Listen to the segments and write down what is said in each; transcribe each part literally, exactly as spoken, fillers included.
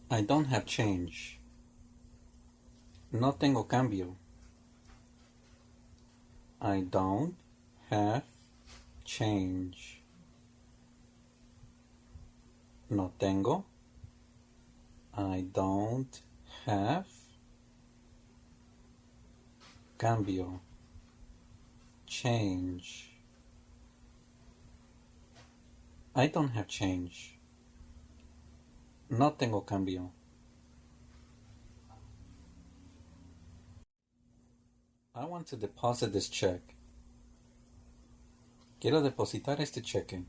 I don't have change. No tengo cambio. I don't have change. No tengo. I don't have cambio. Change. I don't have change. No tengo cambio. I want to deposit this check. Quiero depositar este cheque.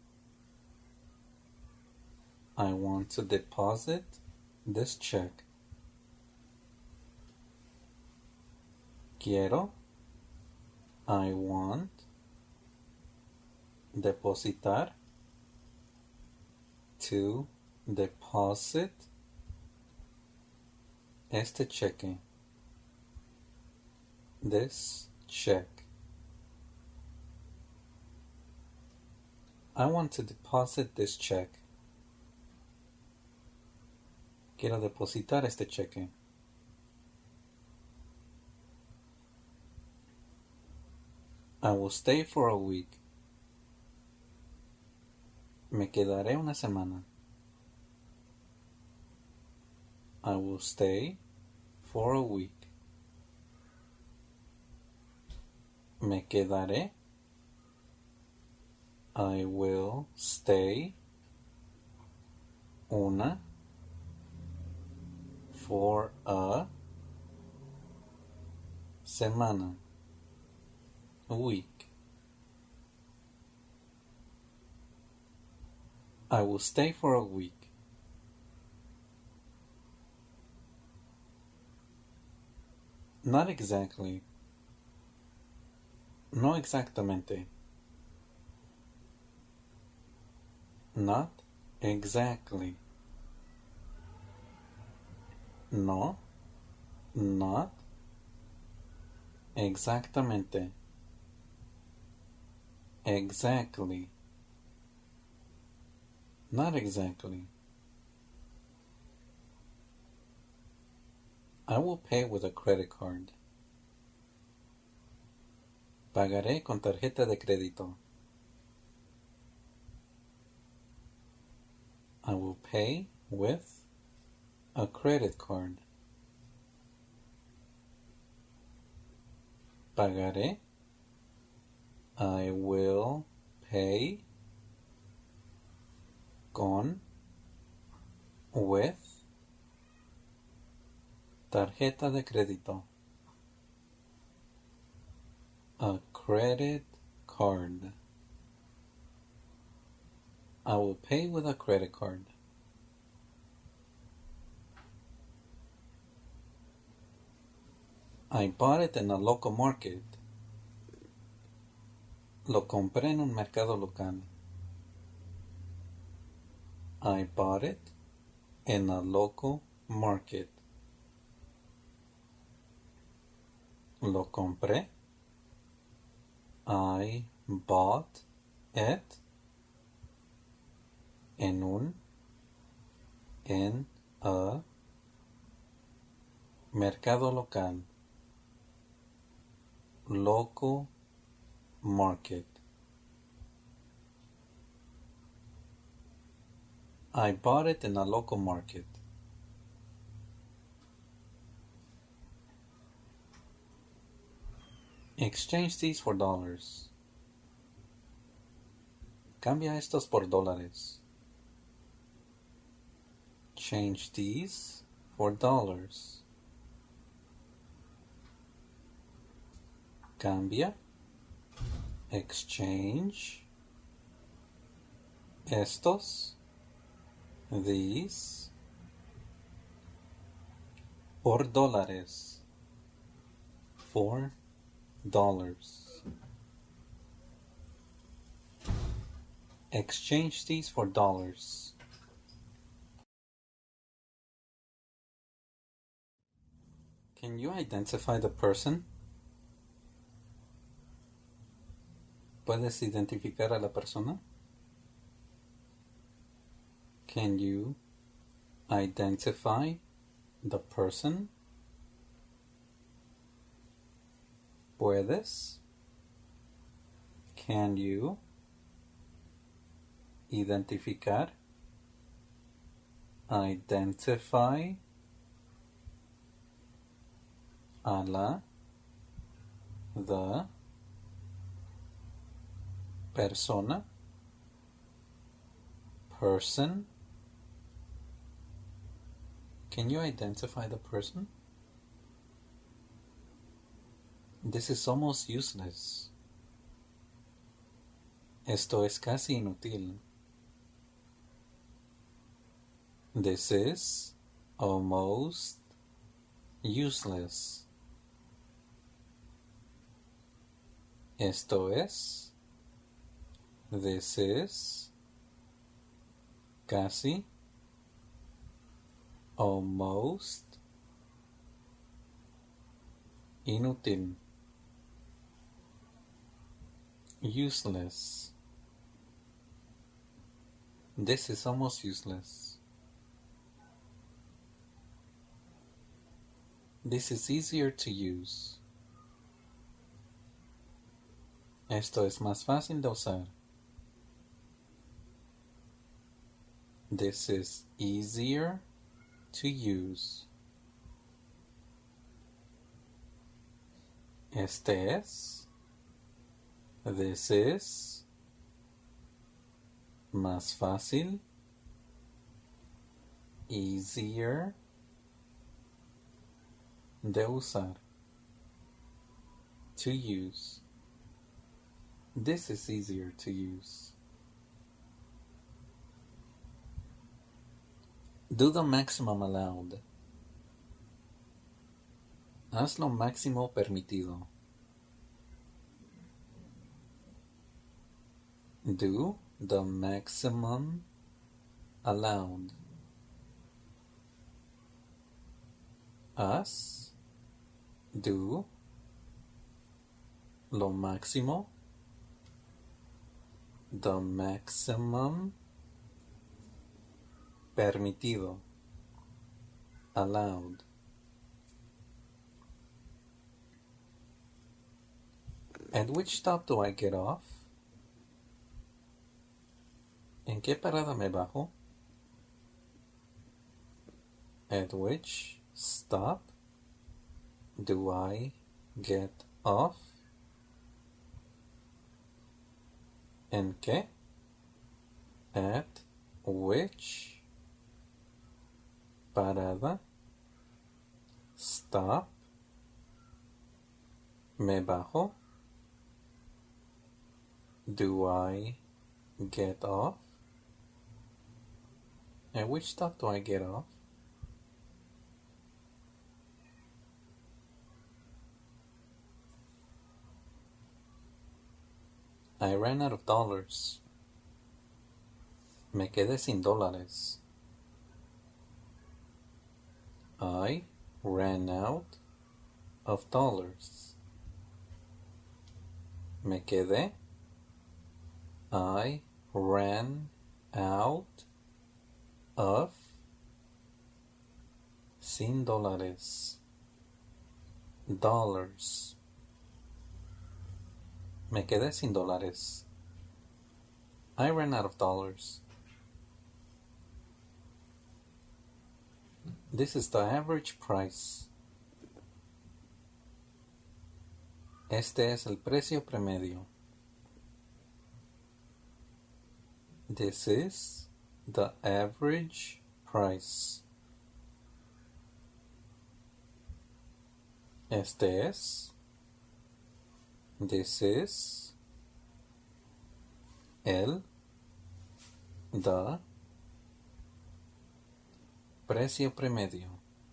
I want to deposit this check. Quiero. I want. Depositar. To deposit este cheque. This check. I want to deposit this check. Quiero depositar este cheque. I will stay for a week. Me quedaré una semana. I will stay for a week. Me quedaré. I will stay una for a semana. A week. I will stay for a week. Not exactly. No exactamente. Not exactly. No, not exactamente. Exactly. Not exactly. I will pay with a credit card. Pagaré con tarjeta de crédito. I will pay with a credit card. Pagaré. I will pay con with tarjeta de crédito. A credit card. I will pay with a credit card. I bought it in a local market. Lo compré en un mercado local. I bought it in a local market. Lo compré. I bought it en un en a mercado local. Local market. I bought it in a local market. Exchange these for dollars. Cambia estos por dólares. Change these for dollars. Cambia. Exchange. Estos. These. Por dólares. For dollars. Exchange these for dollars. Can you identify the person? ¿Puedes identificar a la persona? Can you Identify the person. Puedes. Can you identificar? Identify a la, the persona, person. Can you identify the person? This is almost useless. Esto es casi inútil. This is almost useless. Esto es. This is. Casi. Almost. Inútil. Useless. This is almost useless. This is easier to use. Esto es más fácil de usar. This is easier to use. Este es. This is. Más fácil. Easier de usar. To use. This is easier to use. Do the maximum allowed. Haz lo máximo permitido. Do the maximum allowed. Haz. Do. Lo máximo. The maximum. Permitido. Allowed. At which stop do I get off? ¿En qué parada me bajo? At which stop do I get off? ¿En qué? At which parada, stop, me bajo, do I get off? At which stop do I get off? I ran out of dollars. Me quedé sin dólares. I ran out of dollars. Me quedé. I ran out of sin dólares. Dollars. Me quedé sin dólares. I ran out of dollars. This is the average price. Este es el precio promedio. This is the average price. Este es. This is. El. The. Precio promedio.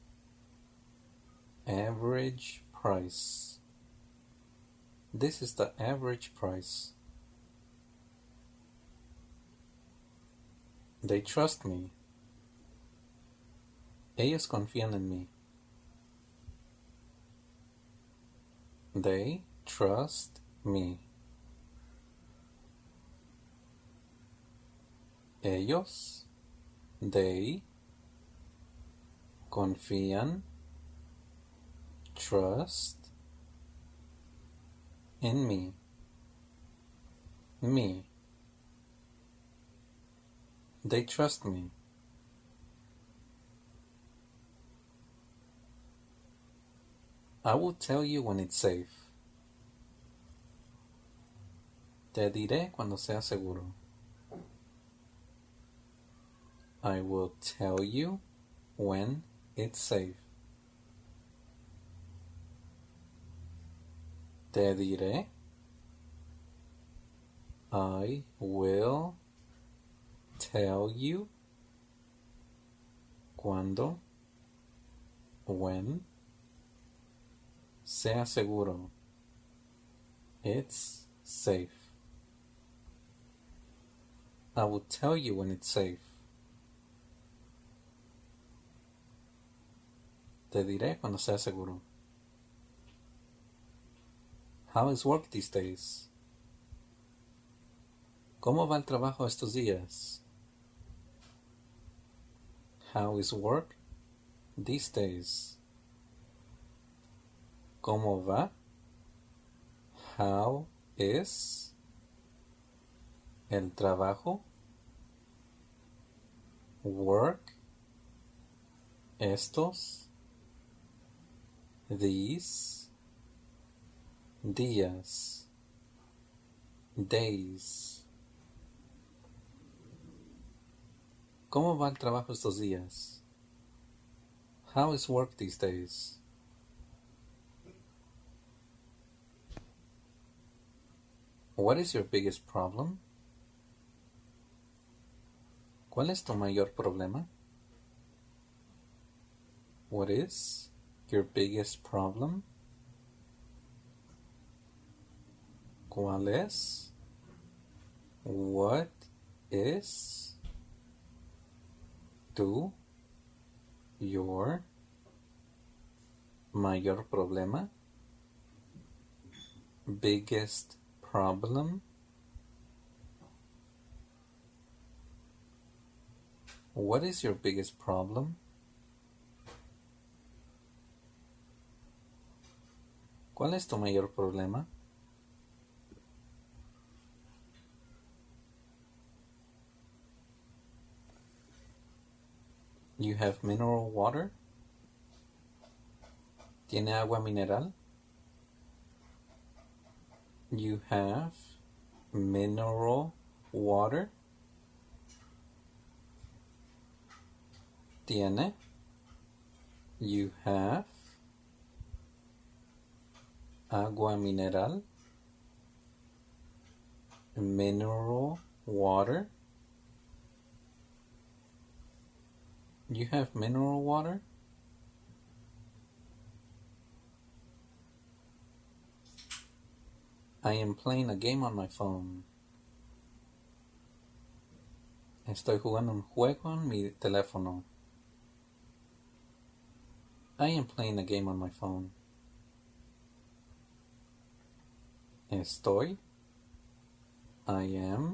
Average price. This is the average price. They trust me. Ellos confían en mí. They trust me. Ellos. They confían, trust in me, me. They trust me. I will tell you when it's safe. Te diré cuando sea seguro. I will tell you when it's safe. Te diré. I will tell you cuando, when, sea seguro. It's safe. I will tell you when it's safe. Te diré cuando sea seguro. How is work these days? ¿Cómo va el trabajo estos días? How is work these days? ¿Cómo va? How is el trabajo? Work. Estos. These. Días. Days. ¿Cómo va el trabajo estos días? How is work these days? What is your biggest problem? ¿Cuál es tu mayor problema? What is your biggest problem? ¿Cuál es? What is tu your mayor problema? Biggest problem? What is your biggest problem? ¿Cuál es tu mayor problema? You have mineral water? ¿Tiene agua mineral? You have mineral water? Tiene. You have agua mineral? Mineral water? You have mineral water? I am playing a game on my phone. Estoy jugando un juego en mi teléfono. I am playing a game on my phone. Estoy. I am.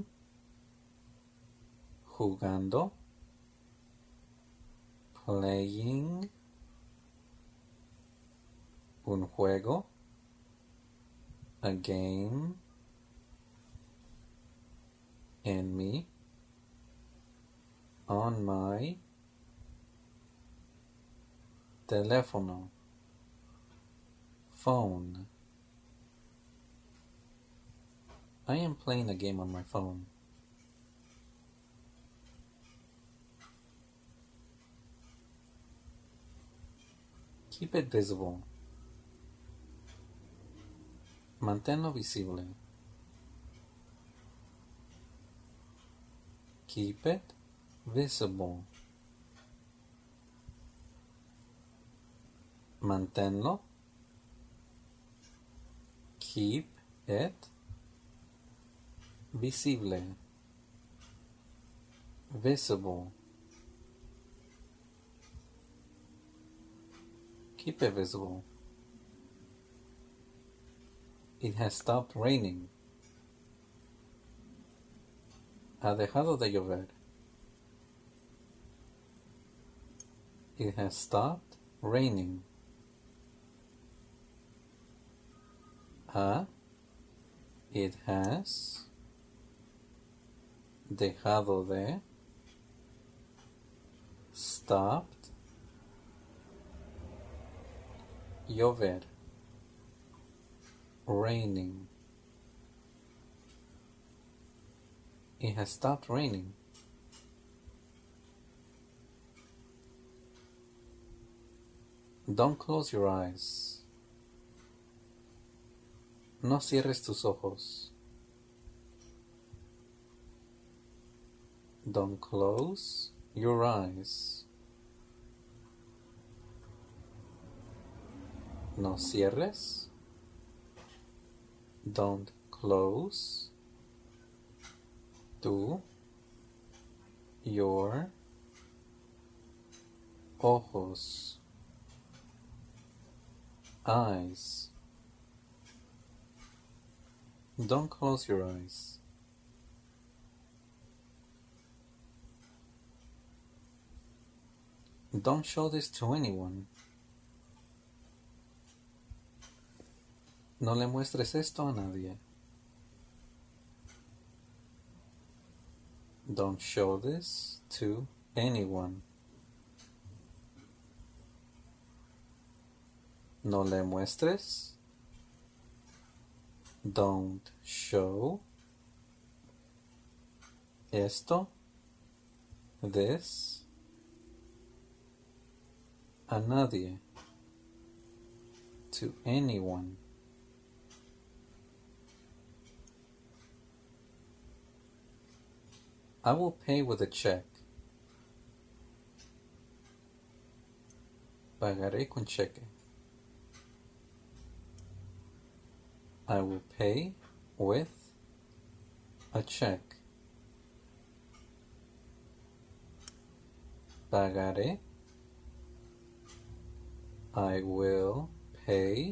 Jugando. Playing. Un juego. A game. En mi. On my. Teléfono. Phone. I am playing a game on my phone. Keep it visible. Manténlo visible. Keep it visible. Manténlo. Keep it visible. Visible. Keep it visible. It has stopped raining. Ha dejado de llover. It has stopped raining. Ha, it has dejado de, stopped llover, raining. It has stopped raining. Don't close your eyes. No cierres tus ojos. Don't close your eyes. No cierres. Don't close tu your ojos. Eyes. Don't close your eyes. Don't show this to anyone. No le muestres esto a nadie. Don't show this to anyone. No le muestres. Don't show esto, this, a nadie, to anyone. I will pay with a check. Pagaré con cheque. I will pay with a check. Pagaré. I will pay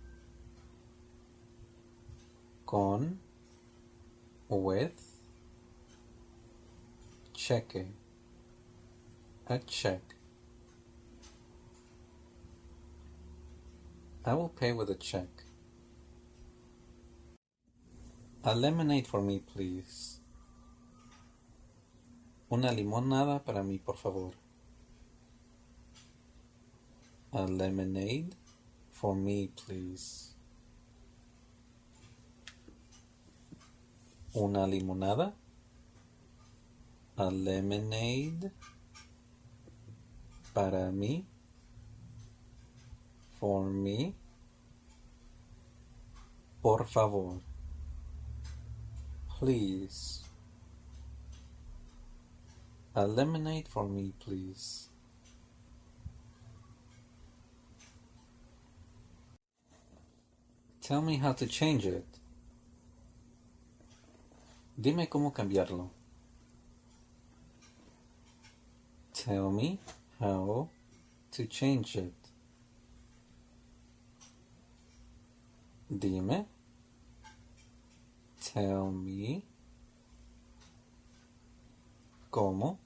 con, with, cheque, a check. I will pay with a check. A lemonade for me, please. Una limonada para mí, por favor. A lemonade for me, please. Una limonada. A lemonade para mí, for me, por favor. Please. A lemonade for me, please. Tell me how to change it. Dime cómo cambiarlo. Tell me how to change it. Dime. Tell me cómo,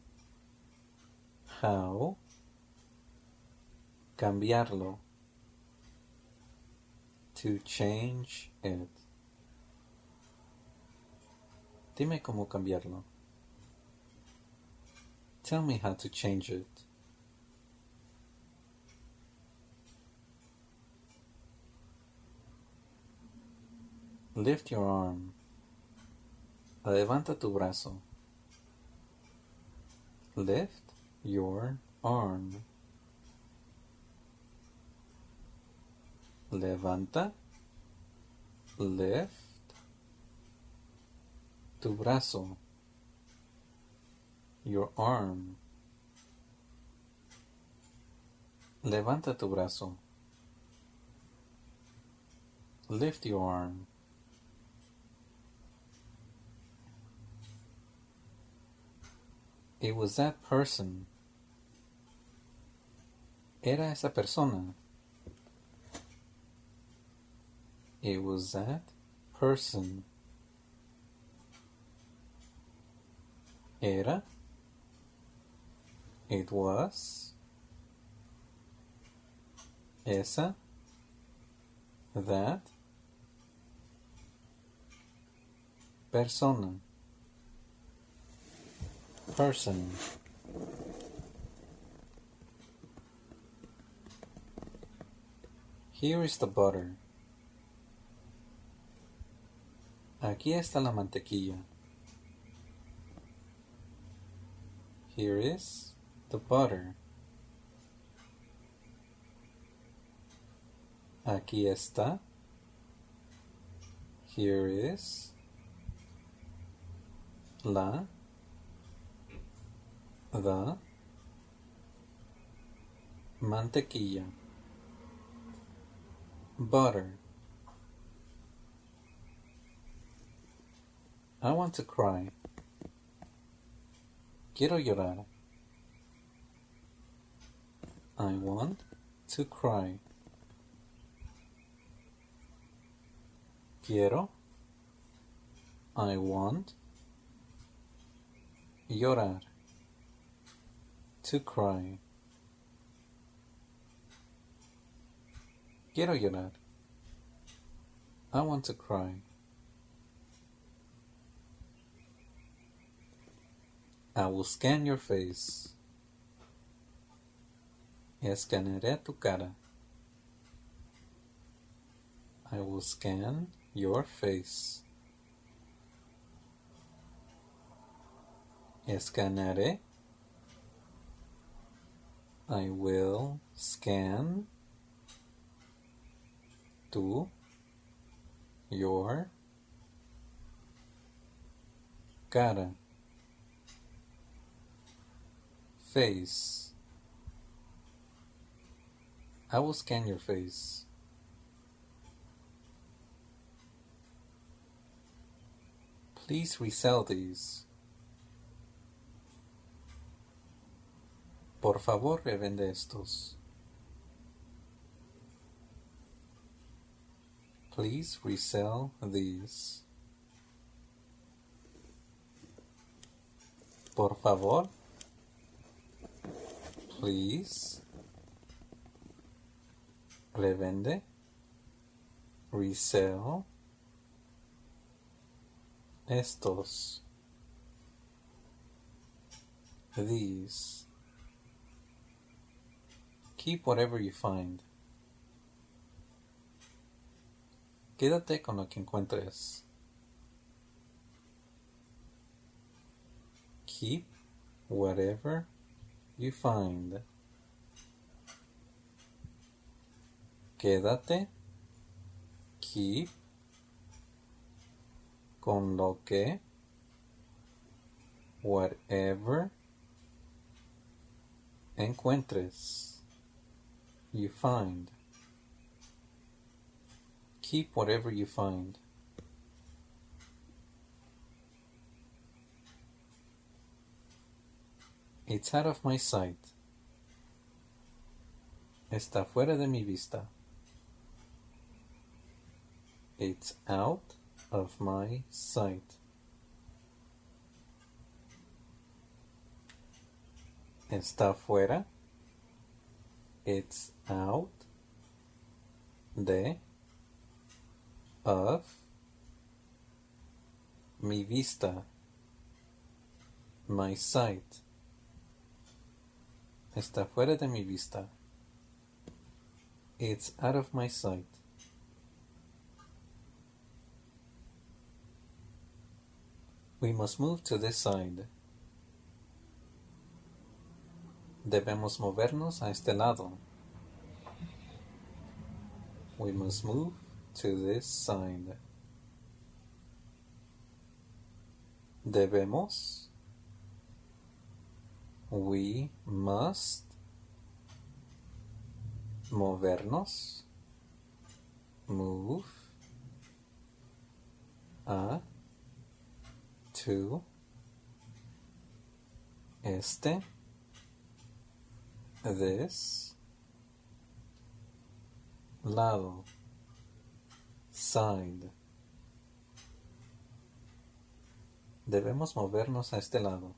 how, cambiarlo, to change it. Dime cómo cambiarlo. Tell me how to change it. Lift your arm. Levanta tu brazo. Lift your arm. Levanta. Lift tu brazo. Your arm. Levanta tu brazo. Lift your arm. It was that person. Era esa persona. It was that person. Era. It was esa, that, persona, person. Here is the butter. Aquí está la mantequilla. Here is the butter. Aquí está. Here is la, the, mantequilla. Butter. I want to cry. Quiero llorar. I want to cry. Quiero. I want. Llorar. To cry. Quiero llorar. I want to cry. I will scan your face. Escanearé tu cara. I will scan your face. Escanearé. I will scan tu, your, cara, face. I will scan your face. Please resell these. Por favor, revende estos. Please resell these. Por favor. Please. Revende. Resell. Estos. These. Keep whatever you find. Quédate con lo que encuentres. Keep whatever you find. Quédate. Keep. Con lo que. Whatever. Encuentres. You find. Keep whatever you find. It's out of my sight. Está fuera de mi vista. It's out of my sight. Está fuera. It's out de of mi vista, my sight. Está fuera de mi vista. It's out of my sight. We must move to this side. Debemos movernos a este lado. We must move to this side. Debemos. We must. Movernos. Move. A. To. Este. This. Lado. Side. Debemos movernos a este lado.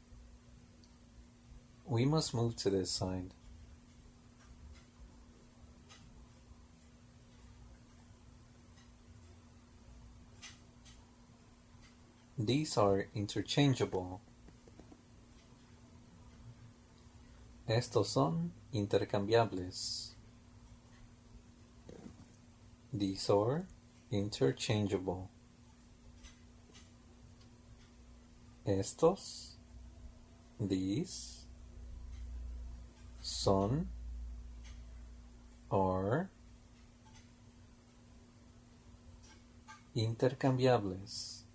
We must move to this side. These are interchangeable. Estos son intercambiables. These are interchangeable. Estos, these, son, are intercambiables.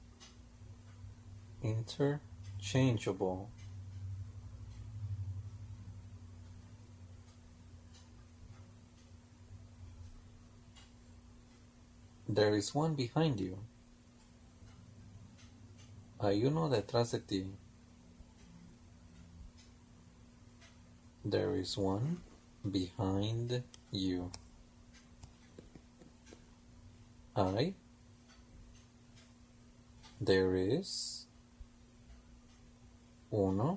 Interchangeable. There is one behind you. Hay uno detrás de ti. There is one behind you. Hay. There is. Uno.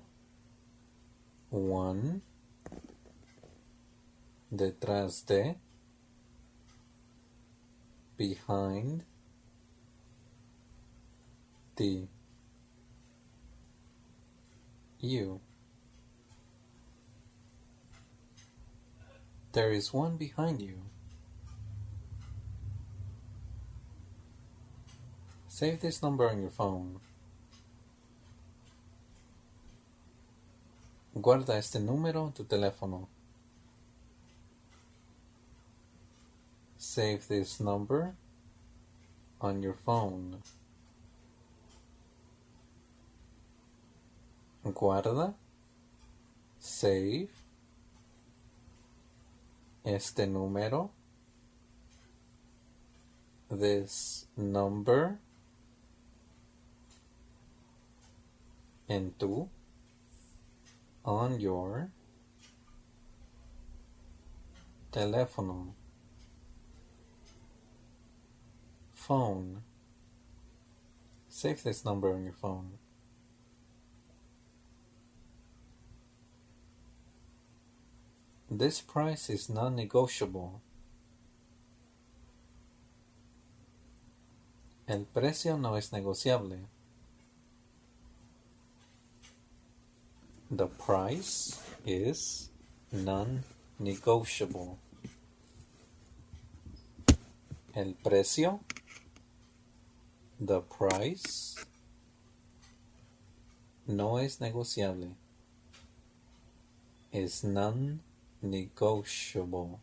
One. Detrás de. Behind. Ti. You. There is one behind you. Save this number on your phone. Guarda este número en tu teléfono. Save this number on your phone. Guarda, save, este número, this number, en tu, on your, teléfono, phone. Save this number on your phone. This price is non-negotiable. El precio no es negociable. The price is non-negotiable. El precio, the price, no es negociable. Is non-negotiable.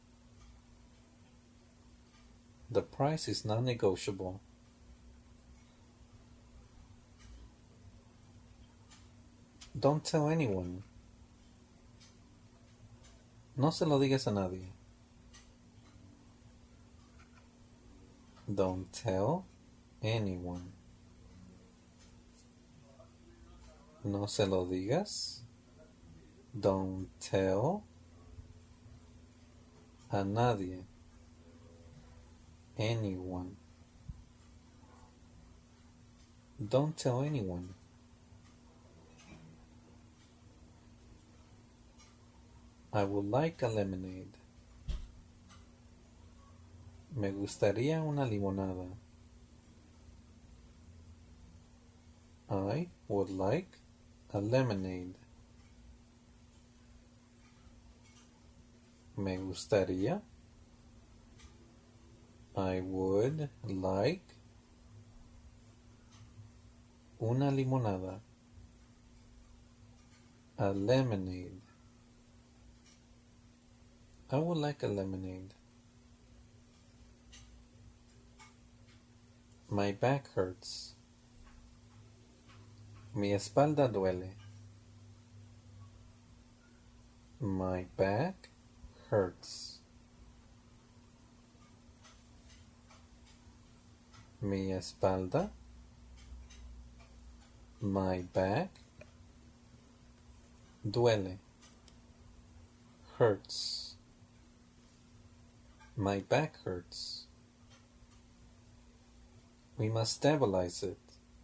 The price is non-negotiable. Don't tell anyone. No se lo digas a nadie. Don't tell anyone. No se lo digas. Don't tell a nadie. Anyone. Don't tell anyone. I would like a lemonade. Me gustaría una limonada. I would like a lemonade. Me gustaría. I would like una limonada. A lemonade. I would like a lemonade. My back hurts. Mi espalda duele. My back hurts. Mi espalda. My back duele. Hurts. My back hurts. We must stabilize it.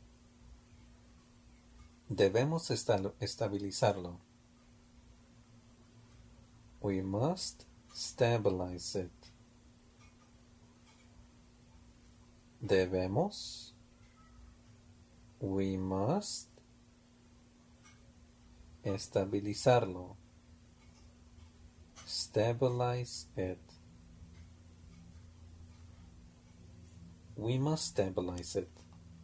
Debemos estabilizarlo. We must stabilize it. Debemos We must estabilizarlo. Stabilize it. We must stabilize it.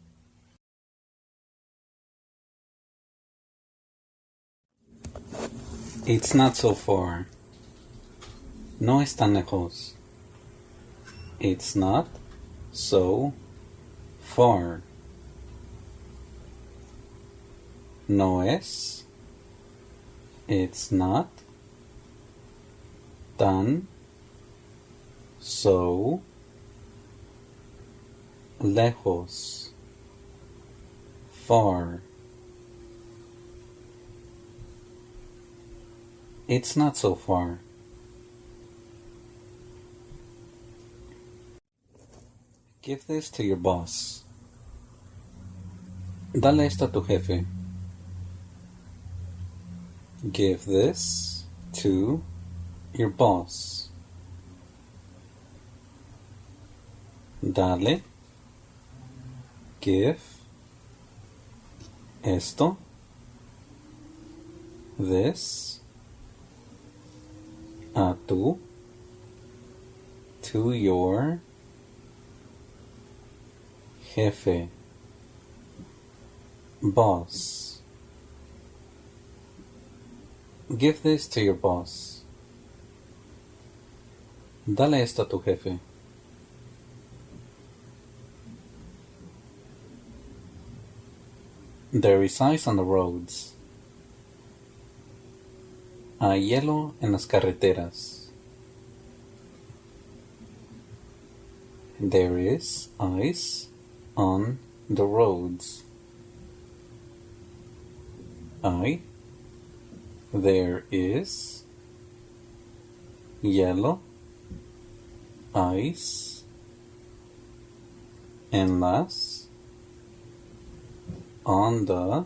It's not so far. No es tan lejos. It's not so far. No es. It's not tan so lejos. Far. It's not so far. Give this to your boss. Dale esto a tu jefe. Give this to your boss. Dale. Give. Esto. This. A tu. To your jefe. Boss. Give this to your boss. Dale esto a tu jefe. There is ice on the roads. Hay hielo en las carreteras. There is ice on the roads. Hay. There is hielo, ice, en las, on the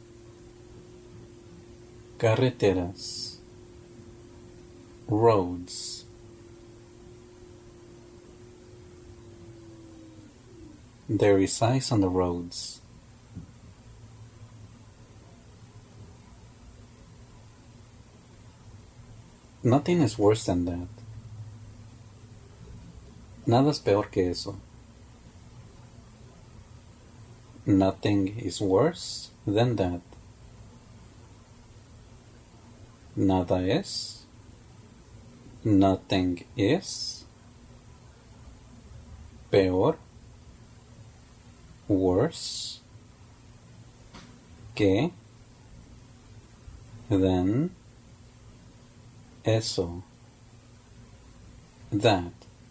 carreteras, roads. There is ice on the roads. Nothing is worse than that. Nada es peor que eso. Nothing is worse than that. Nada es. Nothing is. Peor. Worse. Que. Than. Eso. That.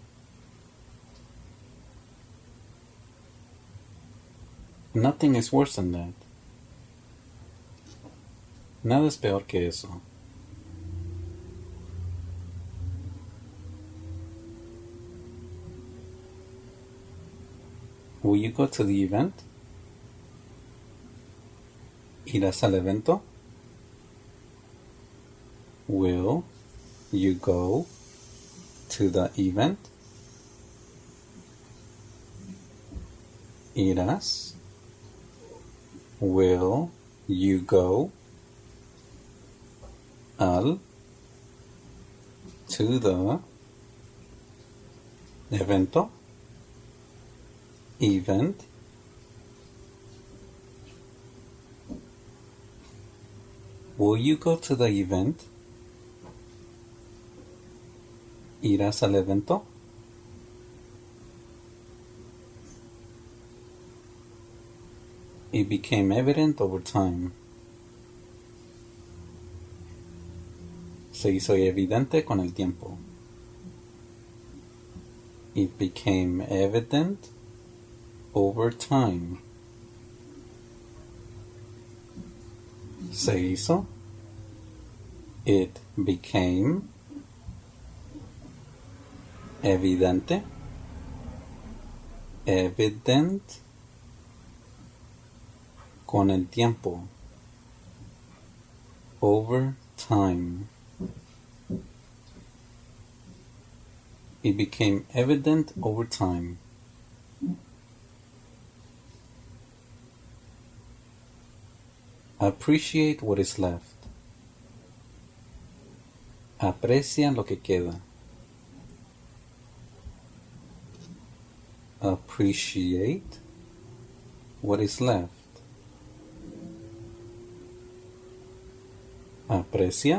Nothing is worse than that. Nada es peor que eso. Will you go to the event? ¿Irás al evento? Will you go to the event? ¿Irás? Will you go al to the evento? Event. Will you go to the event? ¿Irás al evento? It became evident over time. Se hizo evidente con el tiempo. It became evident over time. Se hizo. It became evidente. Evident. Con el tiempo. Over time. It became evident over time. Appreciate what is left. Aprecia lo que queda. Appreciate what is left. Aprecia.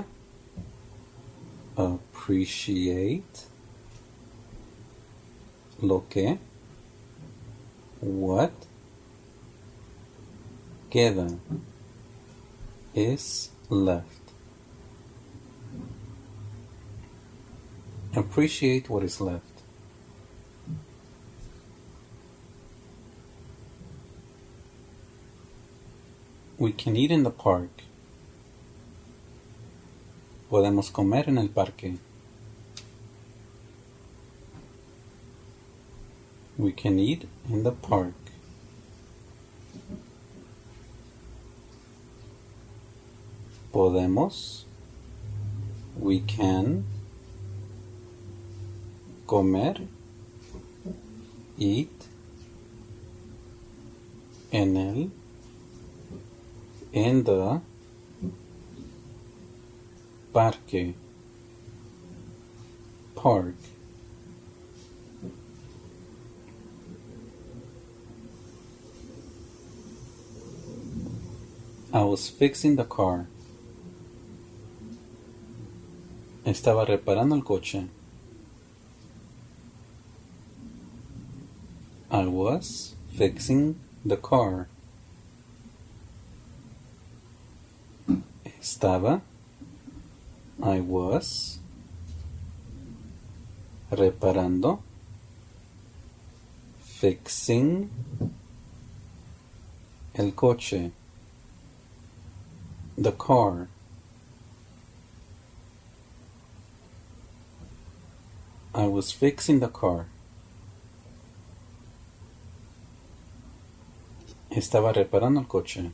Appreciate lo que, what, queda, is left. Appreciate what is left. We can eat in the park. Podemos comer en el parque. We can eat in the park. Podemos. We can. Comer. Eat. En el. In the. Parque. Park. I was fixing the car. Estaba reparando el coche. I was fixing the car. Estaba. I was reparando, fixing el coche, the car. I was fixing the car. Estaba reparando el coche.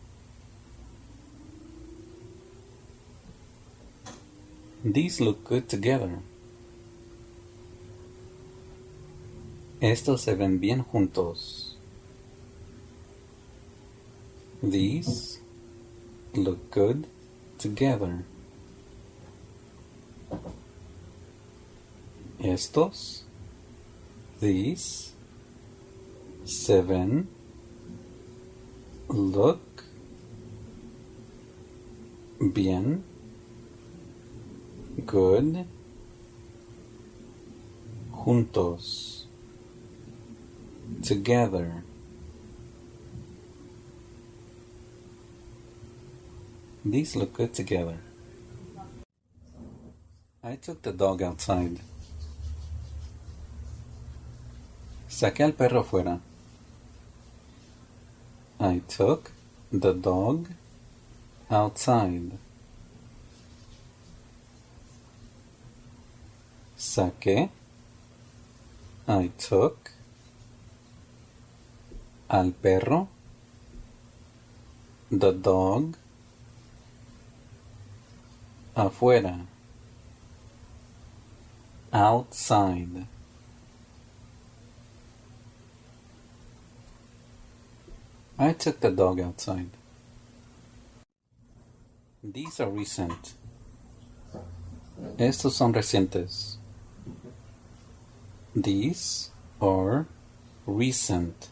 These look good together. Estos se ven bien juntos. These look good together. Estos, these, se ven, look, bien, good, juntos, together. These look good together. I took the dog outside. Saqué al perro fuera. I took the dog outside. Saqué. I took al perro, the dog, afuera, outside. I took the dog outside. These are recent. Estos son recientes. These are recent.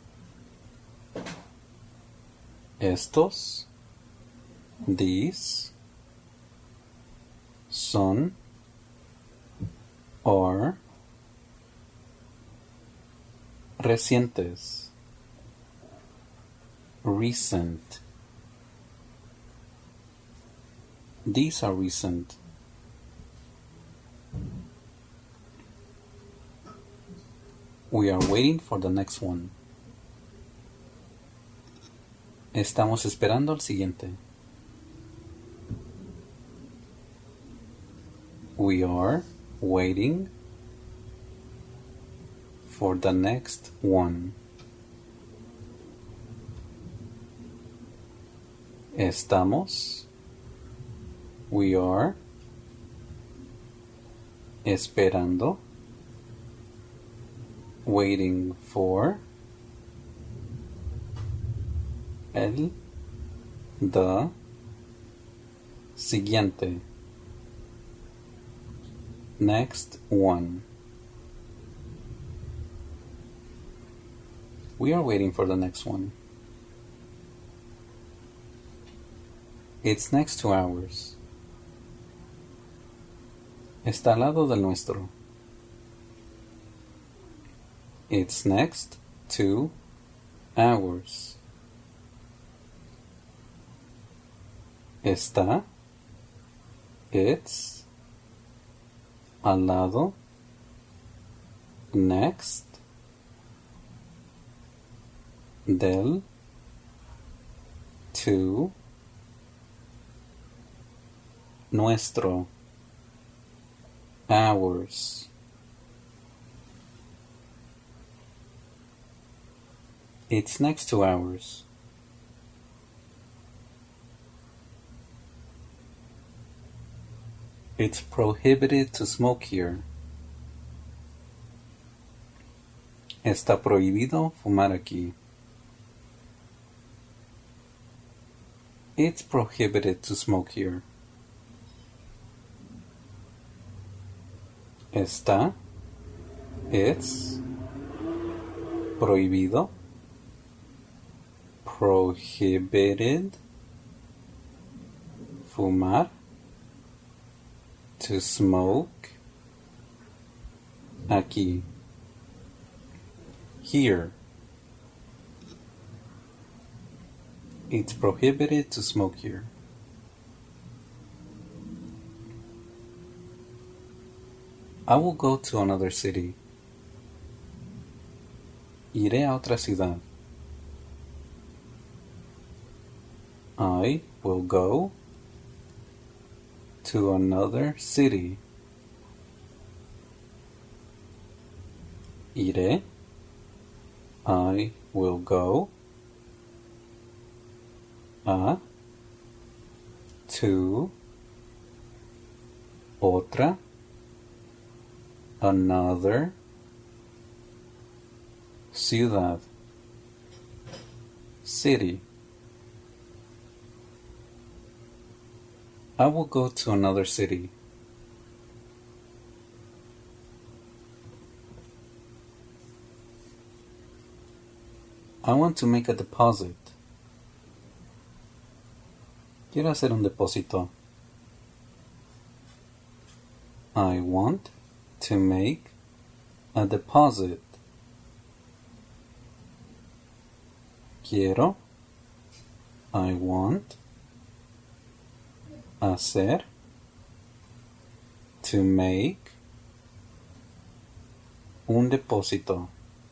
Estos, these, son, are, recientes. Recent. These are recent. We are waiting for the next one. Estamos esperando al siguiente. We are waiting for the next one. Estamos. We are esperando. Waiting for el The siguiente. Next one. We are waiting for the next one. It's next to ours. Está al lado del nuestro. It's next to ours. Está. It's. Al lado. Next. Del. To. Nuestro. Ours. It's next to ours. It's prohibited to smoke here. Está prohibido fumar aquí. It's prohibited to smoke here. Está. It's. Prohibido. Prohibited. Fumar. To smoke. Aquí. Here. It's prohibited to smoke here. I will go to another city. Iré a otra ciudad. I will go to another city. Iré. I will go. A. To. Otra. Another. Ciudad. City. I will go to another city. I want to make a deposit. Quiero hacer un depósito. I want to make a deposit. Quiero. I want. Hacer. To make. Un depósito.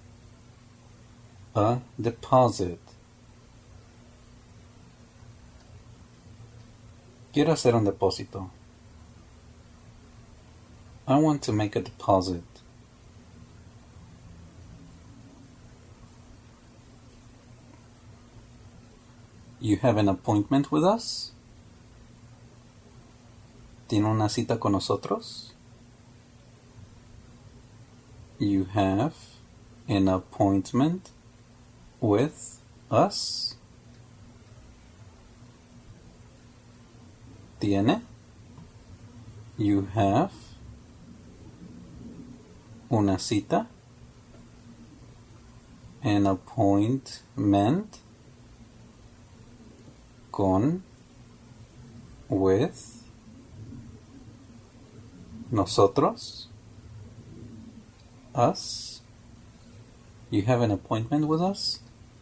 A deposit. Quiero hacer un depósito. I want to make a deposit. You have an appointment with us? ¿Tiene una cita con nosotros? You have an appointment with us? ¿Tiene? You have una cita? An appointment con, with, nosotros, us. You have an appointment with us?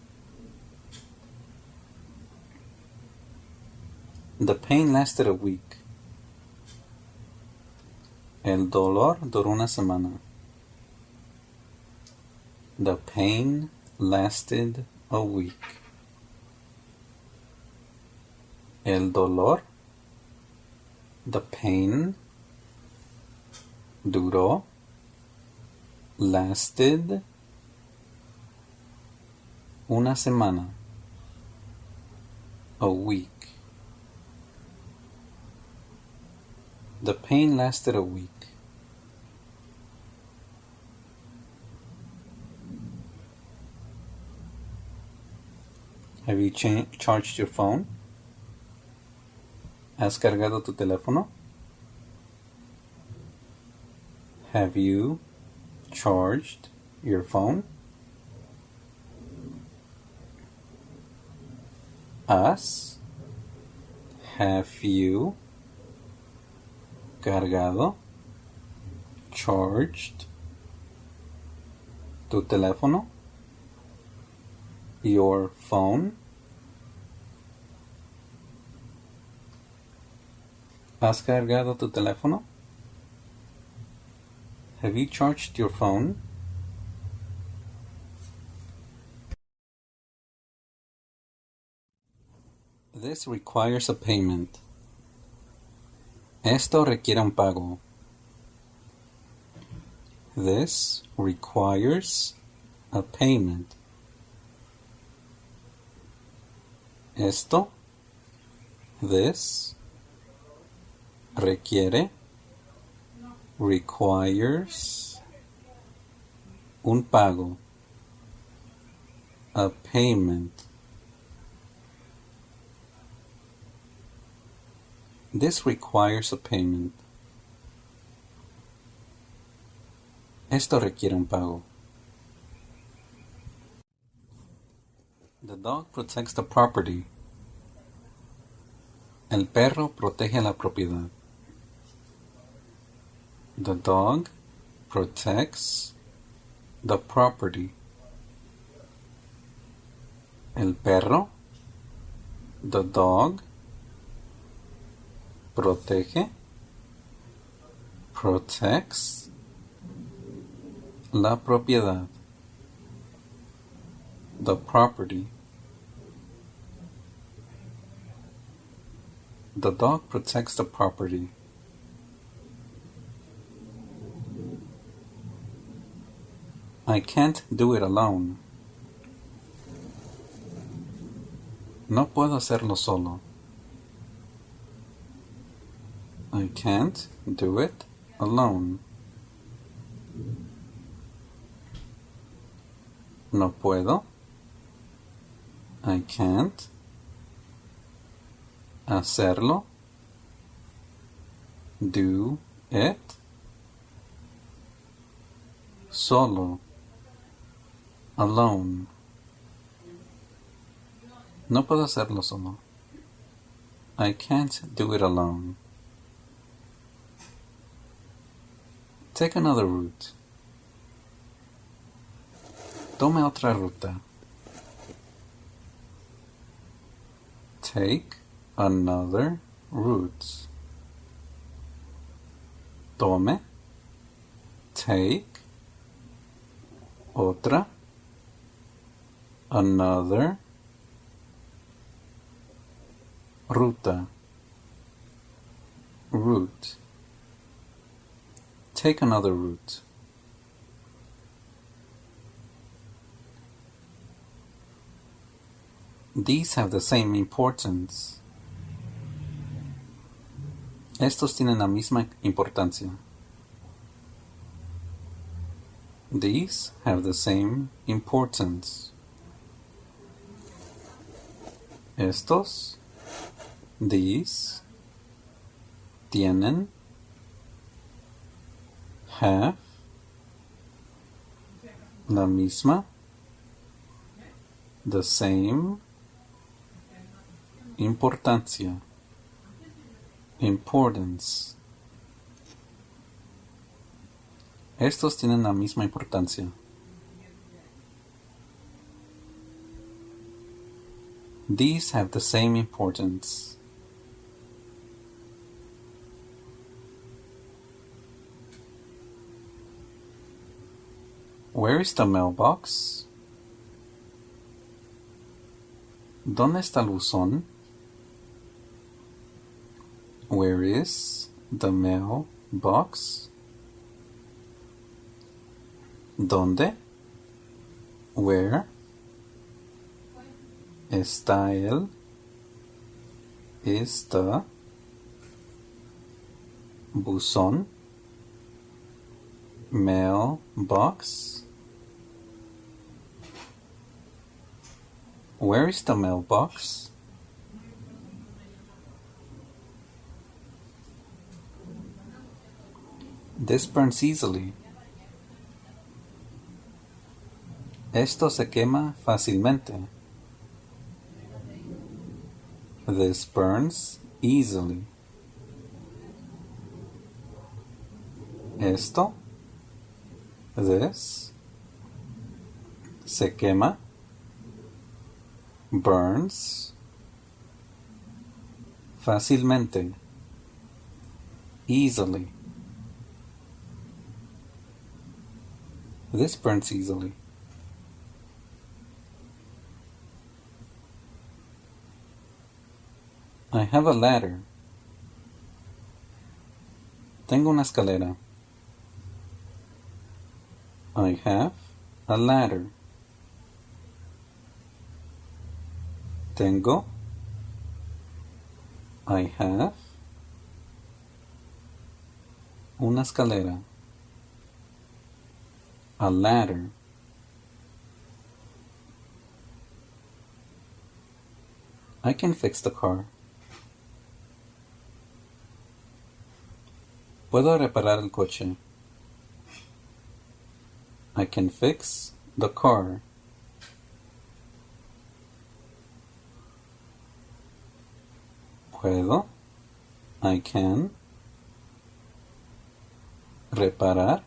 The pain lasted a week. El dolor duró una semana. The pain lasted a week. El dolor, the pain, duró, lasted, una semana, a week. The pain lasted a week. Have you cha- charged your phone? ¿Has cargado tu teléfono? Have you charged your phone? ¿Has? Have you cargado? Charged tu teléfono? Your phone? ¿Has cargado tu teléfono? Have you charged your phone? This requires a payment. Esto requiere un pago. This requires a payment. Esto, this, requiere, requires, un pago, a payment. This requires a payment. Esto requiere un pago. The dog protects the property. El perro protege la propiedad. The dog protects the property. El perro, the dog, protege, protects, la propiedad, the property. The dog protects the property. I can't do it alone. No puedo hacerlo solo. I can't do it alone. No puedo. I can't hacerlo. Do it solo. Alone. No puedo hacerlo solo. I can't do it alone. Take another route. Tome otra ruta. Take another route. Tome. Take. Otra. Another. Ruta. Route. Take another route. These have the same importance. Estos tienen la misma importancia. These have the same importance. Estos, these, tienen, have, la misma, the same, importancia, importance. Estos tienen la misma importancia. These have the same importance. Where is the mailbox? ¿Dónde está el buzón? Where is the mailbox? ¿Dónde? Where? Está el? Is the buzón? Mailbox? Where is the mailbox? This burns easily. Esto se quema fácilmente. This burns easily. Esto, this, se quema, burns, fácilmente, easily. This burns easily. I have a ladder. Tengo una escalera. I have a ladder. Tengo. I have. Una escalera. A ladder. I can fix the car. Puedo reparar el coche. I can fix the car. Puedo. I can. Reparar.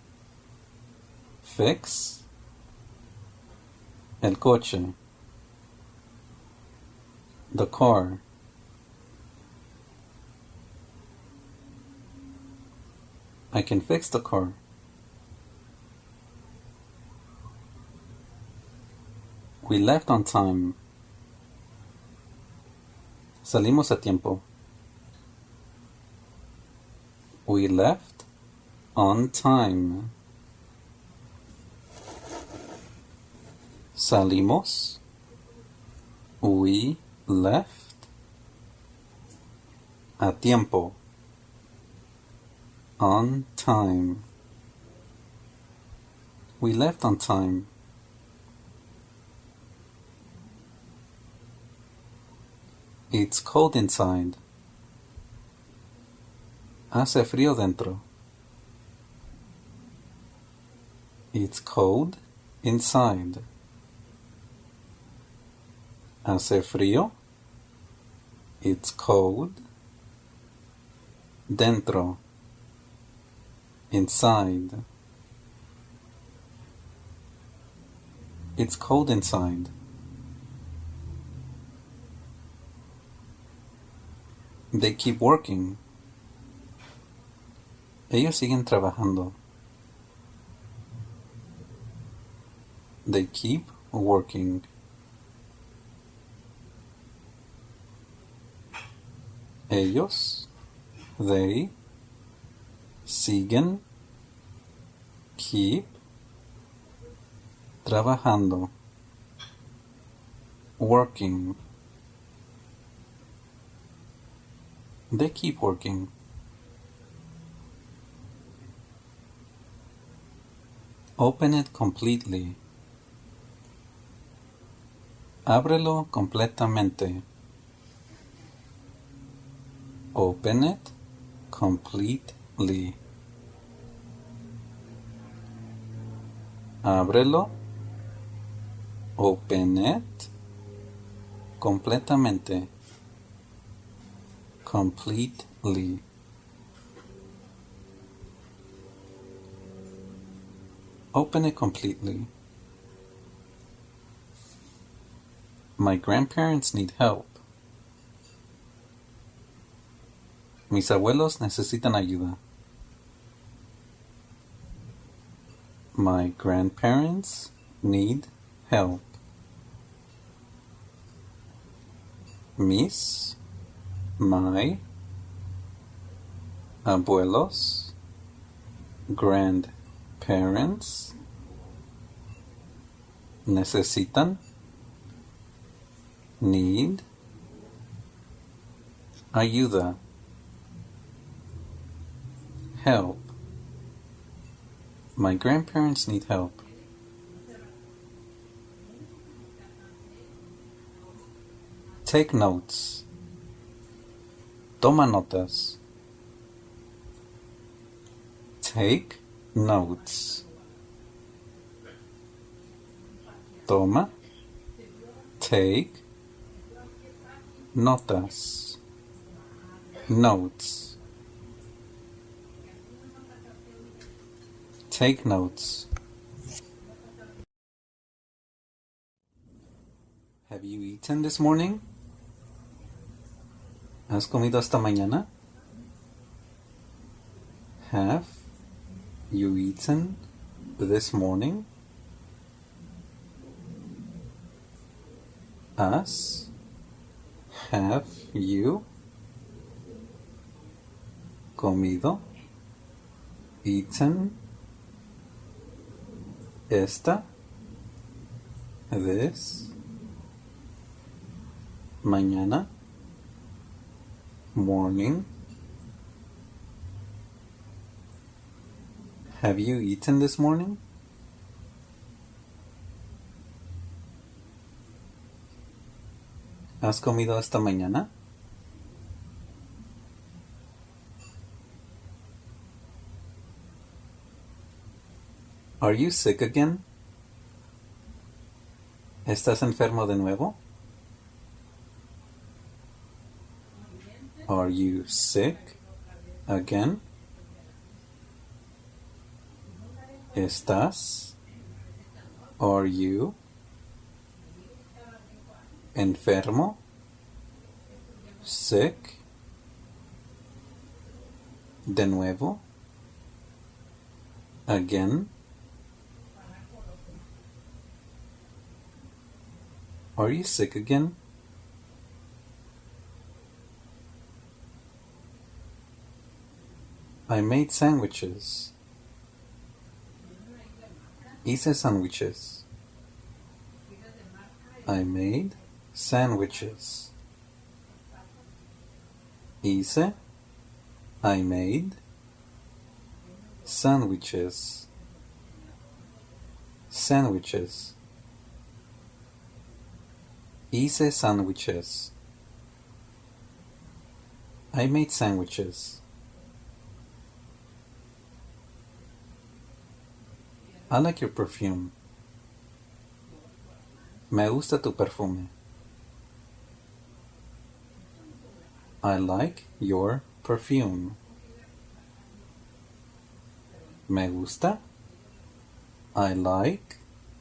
Fix. El coche. The car. I can fix the car. We left on time. Salimos a tiempo. We left on time. Salimos. We left a tiempo. On time. We left on time. It's cold inside. Hace frío dentro. It's cold inside. Hace frío. It's cold dentro. Inside. It's cold inside. They keep working. Ellos siguen trabajando. They keep working. Ellos, they, siguen, keep, trabajando, working. They keep working. Open it completely. Ábrelo completamente. Open it completely. Ábrelo. Open it completamente. Completely. Open it completely. My grandparents need help. Mis abuelos necesitan ayuda. My grandparents need help. Mis, my, abuelos, grandparents, necesitan, need, ayuda, help. My grandparents need help. Take notes. Toma notas. Take notes. Toma. Take notas. Notes. Take notes. Have you eaten this morning? ¿Has comido esta mañana? Have you eaten this morning? Has, have you comido, eaten, esta, this, mañana, morning? Have you eaten this morning? ¿Has comido esta mañana? Are you sick again? ¿Estás enfermo de nuevo? Are you sick again? ¿Estás? Are you? Enfermo? Sick? De nuevo? Again? Are you sick again? I made sandwiches. Hice sandwiches. I made sandwiches. Hice. I made sandwiches. Sandwiches. Hice sandwiches. I made sandwiches. I like your perfume. Me gusta tu perfume. I like your perfume. Me gusta. I like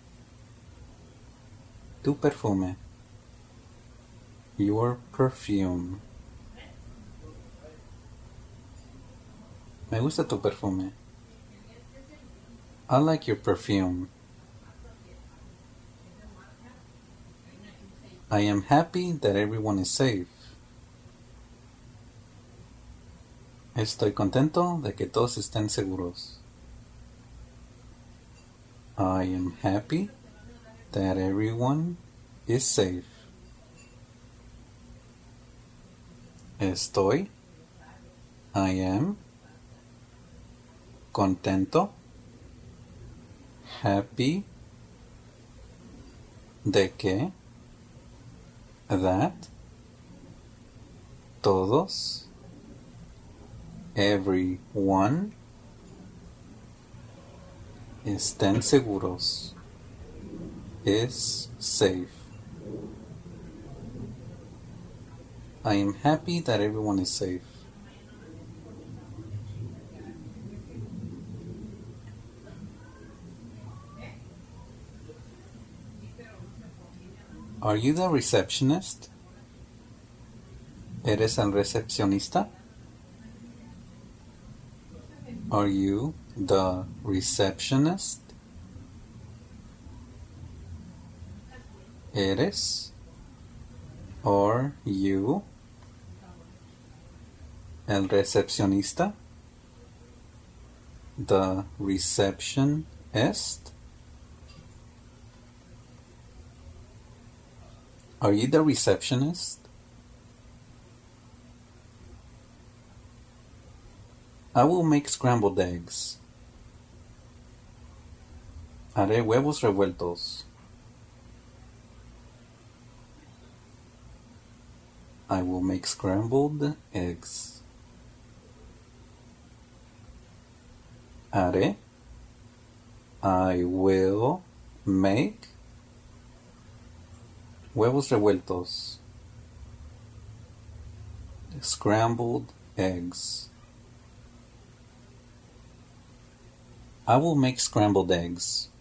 tu perfume. Your perfume. Me gusta tu perfume. I like your perfume. I am happy that everyone is safe. Estoy contento de que todos estén seguros. I am happy that everyone is safe. Estoy. I am. Contento. Happy. De que. That. Todos. Everyone. Estén seguros. Is safe. I am happy that everyone is safe. Are you the receptionist? ¿Eres el recepcionista? Are you the receptionist? ¿Eres? Are you el recepcionista? The receptionist? Are you the receptionist? I will make scrambled eggs. Haré huevos revueltos. I will make scrambled eggs. Haré. I will make huevos revueltos. Scrambled eggs. I will make scrambled eggs.